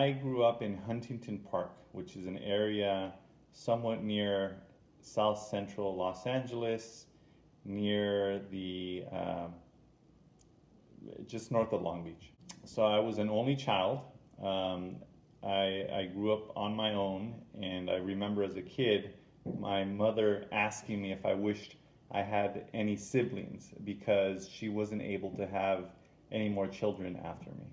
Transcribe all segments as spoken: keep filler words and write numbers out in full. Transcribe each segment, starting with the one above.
I grew up in Huntington Park, which is an area somewhat near South Central Los Angeles, near the um, just north of Long Beach. So I was an only child. Um, I, I grew up on my own, and I remember as a kid my mother asking me if I wished I had any siblings because she wasn't able to have any more children after me.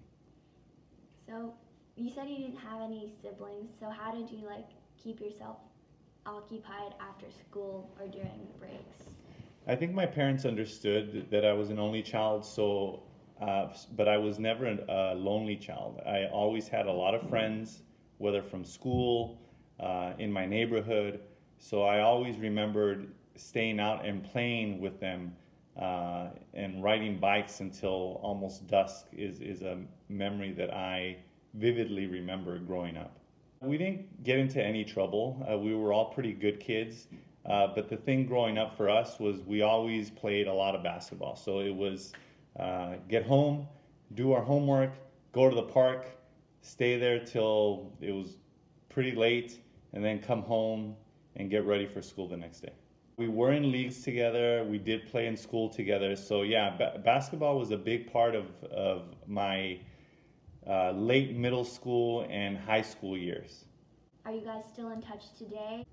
So you said you didn't have any siblings, so how did you like keep yourself occupied after school or during breaks? I think my parents understood that I was an only child, so uh, but I was never a lonely child. I always had a lot of friends, whether from school, uh, in my neighborhood. So I always remembered staying out and playing with them uh, and riding bikes until almost dusk is, is a memory that I vividly remember growing up. We didn't get into any trouble. Uh, we were all pretty good kids. Uh, but the thing growing up for us was we always played a lot of basketball. So it was uh, get home, do our homework, go to the park, stay there till it was pretty late, and then come home and get ready for school the next day. We were in leagues together. We did play in school together. So yeah, ba- basketball was a big part of, of my uh, late middle school and high school years. Are you guys still in touch today?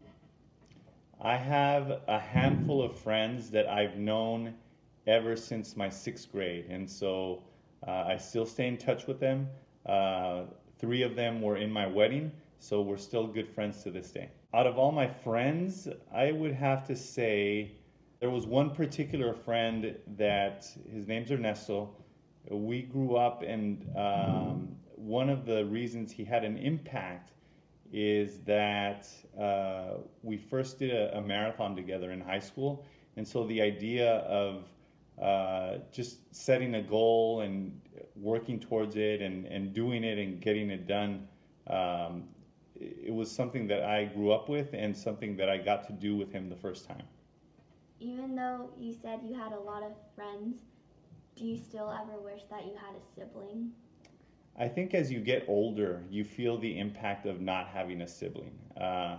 I have a handful of friends that I've known ever since my sixth grade, and so uh, I still stay in touch with them. Uh, three of them were in my wedding, so we're still good friends to this day. Out of all my friends, I would have to say there was one particular friend that his name's Ernesto. We grew up, and um, one of the reasons he had an impact is that uh, we first did a, a marathon together in high school, and so the idea of uh, just setting a goal and working towards it and, and doing it and getting it done, um, it was something that I grew up with and something that I got to do with him the first time. Even though you said you had a lot of friends, do you still ever wish that you had a sibling? I think as you get older, you feel the impact of not having a sibling. Uh,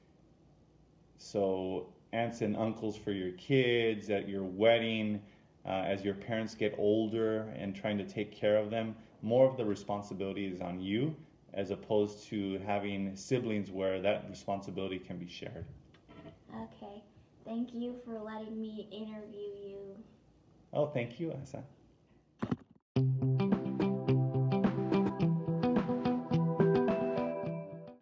so aunts and uncles for your kids, at your wedding, uh, as your parents get older and trying to take care of them, more of the responsibility is on you as opposed to having siblings where that responsibility can be shared. Okay, thank you for letting me interview you. Oh, thank you, Asa.